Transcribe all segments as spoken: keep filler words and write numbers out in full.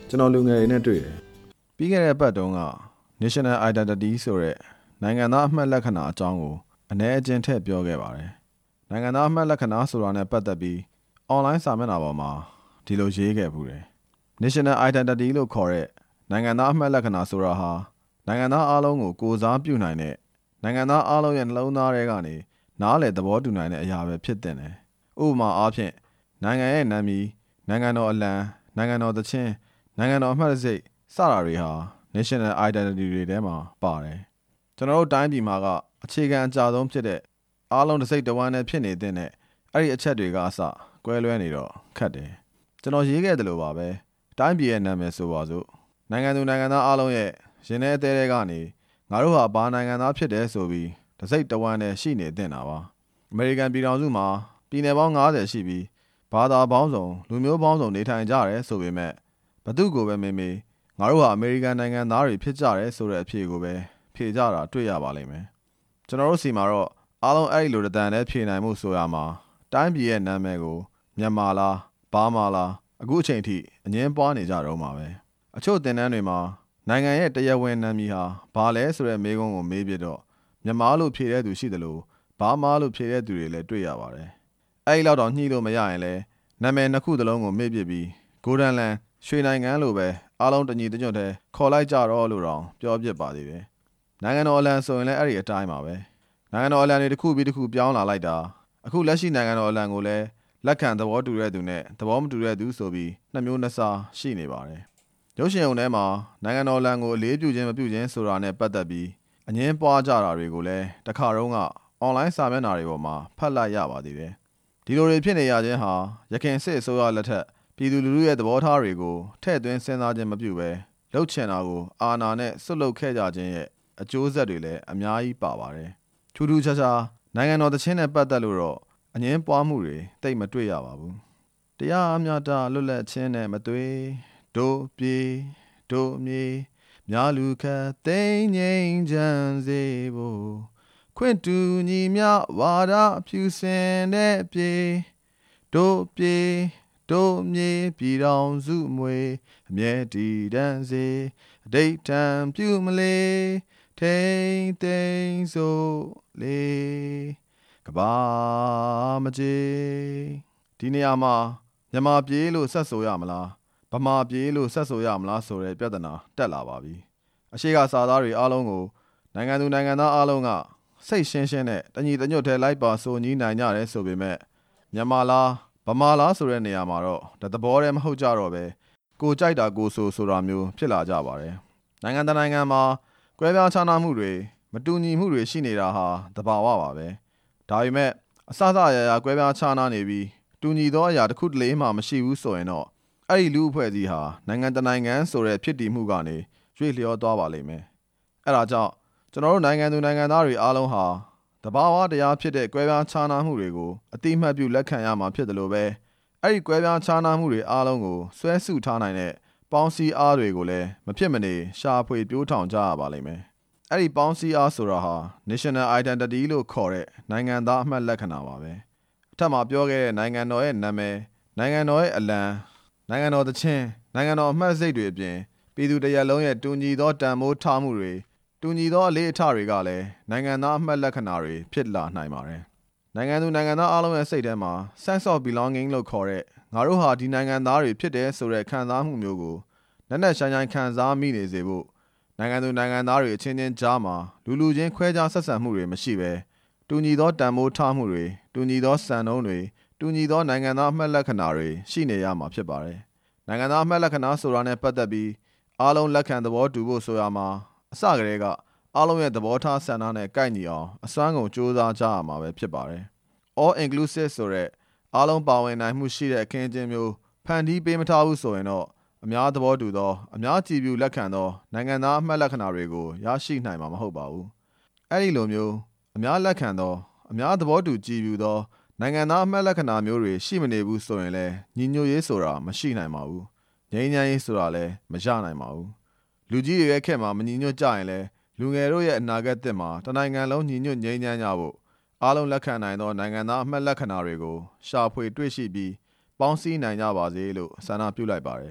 ကျွန်တော်လူငယ်တွေနဲ့တွေ့တယ်ပြီးခဲ့တဲ့ပတ်တုန်းက National Identity ဆိုတဲ့နိုင်ငံသားအမှတ်လက္ခဏာအကြောင်းကိုအနည်းအကျဉ်းထည့်ပြောခဲ့ပါတယ်နိုင်ငံသားအမှတ်လက္ခဏာဆိုတာနဲ့ပတ်သက်ပြီး online စာမျက်နှာပေါ်မှာဒီလိုရေးခဲ့ပူတယ် National Identity လို့ခေါ်တဲ့နိုင်ငံသားအမှတ်လက္ခဏာဆိုတာဟာနိုင်ငံသားအားလုံးကိုကိုယ်စားပြုနိုင်တဲ့နိုင်ငံသားအားလုံးရဲ့နှလုံးသားထဲကနေနားလည်သဘောတူနိုင်တဲ့အရာပဲဖြစ်တဲ့တယ်ဥပမာအားဖြင့်နိုင်ငံရဲ့နာမည်နိုင်ငံတော်အလံနိုင်ငံတော်သချင်းနိုင်ငံတော်အမှတ်တံဆိပ်စတာတွေဟာ National Identity တွေထဲမှာပါတယ်ကျွန်တော်တို့တိုင်းပြည်မှာကအခြေခံအကြဆုံးဖြစ်တဲ့အားလုံးတစ်စိတ်တစ်ဝမ်းနဲ့ဖြစ်နေတဲ့အဲ့ဒီအချက်တွေကအစကွဲလွဲနေတော့ခက်တယ်ကျွန်တော်ရေးခဲ့တယ်လို့ပါပဲတိုင်းပြည်ရဲ့နာမည်ဆိုပါစို့နိုင်ငံသူနိုင်ငံသားအားလုံးရဲ့ရင်ထဲအသေးတွေကနေငါတို့ဟာဘာနိုင်ငံသားဖြစ်တယ်ဆိုပြီးတစ်စိတ်တစ်ဝမ်းနဲ့ရှိနေတင်တာပါအမေရိကန်ပြည်ထောင်စုမှာပြည်နယ်ပေါင်းငါးဆယ်ရှိပြီးဘာသာပေါင်းစုံလူမျိုးပေါင်းစုံနေထိုင်ကြတယ်ဆိုပေမဲ့ဘသူကိုပဲမေးမေးငါတို့ဟာအမေရိကန်နိုင်ငံသားတွေဖြစ်ကြတယ်ဆိုတဲ့အဖြေကိုပဲဖြေကြတာတွေ့ရပါလိမ့်မယ်ကျွန်တော်တို့စီမှာတော့အားလုံးအဲ့ဒီလိုတန်တဲ့ဖြေနိုင်မှုဆိုရမှာတိုင်းပြည်ရဲ့နာမည်ကိုမြန်မာလားဘာမာလားအခုအချိန်ထိအငင်းပွားနေကြတော့မှာပဲအချို့သင်တန်းတွေမှာနိုင်ငံရဲ့တရားဝင်နာမည်ဟာဘာလဲဆိုတဲ့မေးခွန်းကိုမေးပြတော့မြန်မာလို့ဖြေတဲ့သူရှိတယ်လို့ဘာမာလို့ဖြေတဲ့သူတွေလည်းတွေ့ရပါတယ်အဲ့ဒီလောက်တော့ညှိလို့မရရင်လည်းနာမည်နှစ်ခုသလုံးကိုမေ့ပြပြီးဂိုဒန်လန်ရွှေနိုင်ငံလို့ပဲအားလုံးတညီတညွတ်တည်းခေါ်လိုက်ကြတော့လို့တော့ပြောပြပါသေးတယ်နိုင်ငံတော်အလံဆိုရင်လည်းအဲ့ဒီအတိုင်းပါပဲနိုင်ငံတော်အလံတွေတစ်ခုပြီးတစ်ခုပြောင်းလာလိုက်တာအခုလက်ရှိနိုင်ငံတော်အလံကိုလည်းလက်ခံသဘောတူတဲ့သူနဲ့သဘောမတူတဲ့သူဆိုပြီးနှစ်မျိုးနှစ်စားရှိနေပါတယ်ရုပ်ရှင်ုံထဲမှာနိုင်ငံတော်အလံကိုအလေးပြုခြင်းမပြုခြင်းဆိုတာနဲ့ပတ်သက်ပြီးအငင်းပွားကြတာတွေကိုလည်းတခါတုန်းကအွန်လိုင်းစာမျက်နှာတွေပေါ်မှာဖတ်လိုက်ရပါသေးတယ်ဒီလိုတွေဖြစ်နေရခြင်းဟာရခိုင်စစ်အစိုးရလက်ထက်ပြည်သူလူထုရဲ့သဘောထားတွေကိုထည့်သွင်းစဉ်းစားခြင်းမပြုဘဲလှုပ်ချင်တာကိုအာဏာနဲ့ဆွတ်လုတ်ခဲ့ကြခြင်းရဲ့အကျိုးဆက်တွေလည်းအများကြီးပါပါတယ်ထူးထူးခြားခြားနိုင်ငံတော်သချင်းနဲ့ပတ်သက်လို့တော့အငင်းပွားမှုတွေတိတ်မတွေ့ရပါဘူးတရားအမျှတလွတ်လပ်ခြင်းနဲ့မသွေဒို့ပြေဒို့မြေများလူခတ်သိမ့်ငိမ့်ချမ်းစေဖို့ခွင့်တူညီမြဝါဒဖြူစင်တဲ့ပြေဒို့ပြေတို့မြေပြည်တော်စုမွေအမြဲတည်တံ့စေအဋိဌံပြုမလေထိန်သိမ်းစို့လေကဘာမကြီးဒီနေရာမှာမြန်မာပြေးလို့ဆက်ဆိုရမလားဗမာပြေးလို့ဆက်ဆိုရမလားဆိုတဲ့ပြဿနာတက်လာပါပြီအရှိကစာသားတွေအားလုံးကိုနိုင်ငံသူနိုင်ငံသားအားလုံးကစိတ်ရှင်းရှင်းနဲ့တညီတညွတ်ထဲလိုက်ပါဆိုညီးနိုင်ကြတယ်ဆိုပေမဲ့မြန်မာလားဗမာလားဆိုတဲ့နေရာမှာတော့တသဘောတည်းမဟုတ်ကြတော့ပဲကိုကြိုက်တာကိုဆိုဆိုတာမျိုးဖြစ်လာကြပါတယ်နိုင်ငံတကာနိုင်ငံမှာကွဲပြားခြားနားမှုတွေမတူညီမှုတွေရှိနေတာဟာသဘာဝပါပဲဒါပေမဲ့အစစအရာရာကွဲပြားခြားနားနေပြီးတူညီသောအရာတစ်ခုတလေမှမရှိဘူးဆိုရင်တော့အဲ့ဒီလူအဖွဲ့အစည်းဟာနိုင်ငံတကာနိုင်ငံဆိုတဲ့ဖြစ်တည်မှုကနေရွေ့လျောသွားပါလိမ့်မယ်အဲ့ဒါကြောင့်ကျွန်တော်တို့နိုင်ငံသူနိုင်ငံသားတွေအားလုံးဟာတဘာဝတရားဖြစ်တဲ့ကွဲပြားခြားနားမှုတွေကိုအတိအမှတ်ပြုလက်ခံရမှာဖြစ်တယ်လို့ပဲအဲ့ဒီကွဲပြားခြားနားမှုတွေအားလုံးကိုဆွဲစုထားနိုင်တဲ့ပေါင်းစည်းအားတွေကိုလည်းမဖြစ်မနေရှာဖွေပြိုးထောင်ကြရပါလိမ့်မယ်အဲ့ဒီပေါင်းစည်းအားဆိုတာဟာ National Identity လို့ခေါ်တဲ့နိုင်ငံသားအမှတ်လက္ခဏာပါပဲအထက်မှာပြောခဲ့တဲ့နိုင်ငံတော်ရဲ့နာမည်နိုင်ငံတော်ရဲ့အလံနိုင်ငံတော်သချင်းနိုင်ငံတော်အမှတ်စိတ်တွေအပြင်ပြည်သူတရက်လုံးရဲ့တူညီသောတန်ဖိုးထားမှုတွေတူညီသောအလေးအထတွေကလည်းနိုင်ငံသားအမှတ်လက္ခဏာတွေဖြစ်လာနိုင်ပါတယ်နိုင်ငံသူနိုင်ငံသားအားလုံးရဲ့စိတ်ထဲမှာ sense of belonging လို့ခေါ်တဲ့ငါတို့ဟာဒီနိုင်ငံသားတွေဖြစ်တယ်ဆိုတဲ့ခံစားမှုမျိုးကိုနက်နက်ရှိုင်းရှိုင်းခံစားမိနေစေဖို့နိုင်ငံသူနိုင်ငံသားတွေအချင်းချင်းကြားမှာလူလူချင်းခွဲခြားဆက်ဆံမှုတွေမရှိဘဲတူညီသောတန်ဖိုးထားမှုတွေတူညီသောစံနှုန်းတွေတူညီသောနိုင်ငံသားအမှတ်လက္ခဏာတွေရှိနေရမှာဖြစ်ပါတယ်နိုင်ငံသားအမှတ်လက္ခဏာဆိုတာနဲ့ပတ်သက်ပြီးအားလုံးလက်ခံသဘောတူဖို့ဆိုရမှာအစကတည်းကအားလုံးရဲ့သဘောထားဆန္ဒနဲ့ကိုက်ညီအောင်အစွမ်းကုန်ကြိုးစားကြရမှာပဲဖြစ်ပါတယ်။ all inclusive ဆိုတဲ့အားလုံးပါဝင်နိုင်မှုရှိတဲ့အခင်းအကျင်းမျိုးဖန်တီးပေးမထားဘူးဆိုရင်တော့အများသဘောတူသောအများကြည်ပြူလက်ခံသောနိုင်ငံသားအမှတ်လက္ခဏာတွေကိုရရှိနိုင်မှာမဟုတ်ပါဘူး။အဲ့ဒီလိုမျိုးအများလက်ခံသောအများသဘောတူကြည်ပြူသောနိုင်ငံသားအမှတ်လက္ခဏာမျိုးတွေရှိမနေဘူးဆိုရင်လည်းညီညွတ်ရေးဆိုတာမရှိနိုင်ပါဘူး။ငြိမ်းချမ်းရေးဆိုတာလည်းမရနိုင်ပါဘူး။လူကြီးတွေရဲ့ခက်မှာမညီညွတ်ကြရင်လည်းလူငယ်တို့ရဲ့အနာဂတ်သစ်မှာတနိုင်ငံလုံးညီညွတ်ငြိမ်းချမ်းကြဖို့အားလုံးလက်ခံနိုင်သောနိုင်ငံသားအမှတ်လက္ခဏာတွေကိုရှာဖွေတွေ့ရှိပြီးပေါင်းစည်းနိုင်ကြပါစေလို့ဆန္ဒပြုလိုက်ပါတယ်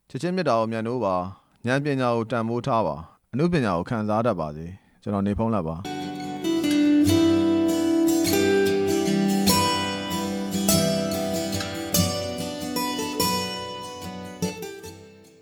ချစ်ချင်းမြတ်တာကိုမြန်လို့ပါဉာဏ်ပညာကိုတန်ဖိုးထားပါအနုပညာကိုခံစားတတ်ပါစေကျွန်တော်နေဖုံးလက်ပါ